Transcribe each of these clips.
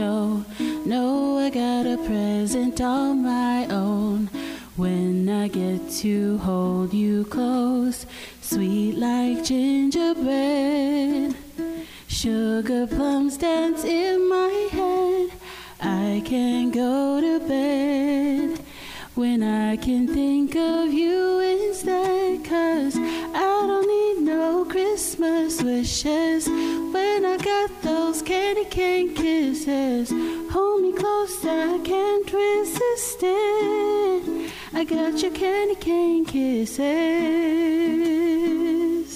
show. No, I got a present on my own. When I get to hold you close, sweet like gingerbread, sugar plums dance in my head. I can't go to bed when I can think of you instead, 'cause I don't need no Christmas wishes when I got those candy cane kisses. Hold me close, I can't resist it. I got your candy cane kisses.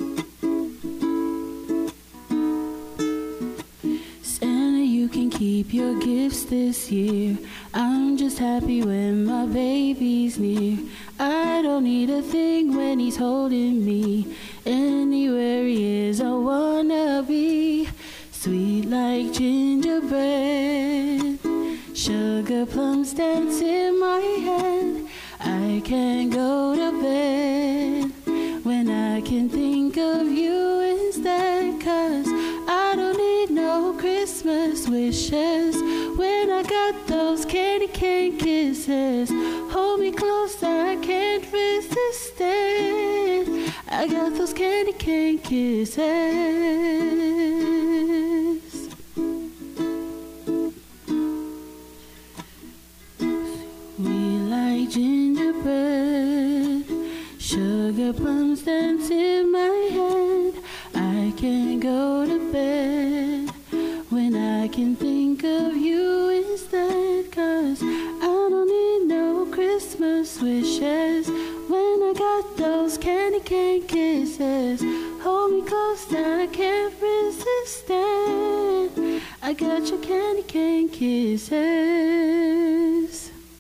Santa, you can keep your gifts this year. I'm just happy when my baby's near. I don't need a thing when he's holding me. Anywhere he is, I wanna be. Sweet like gingerbread, sugar plums dance in my head. I can't go to bed when I can think of you instead, 'cause I don't need no Christmas wishes when I got those candy cane kisses. Hold me close, I can't resist it. I got those candy cane kisses. We like gingerbread, sugar plums dance in my head. I can't go to bed when I can think of you instead, 'cause I don't need no Christmas wishes when I got those candy cane kisses. Hold me close, I can't resist it. I got your candy cane kisses.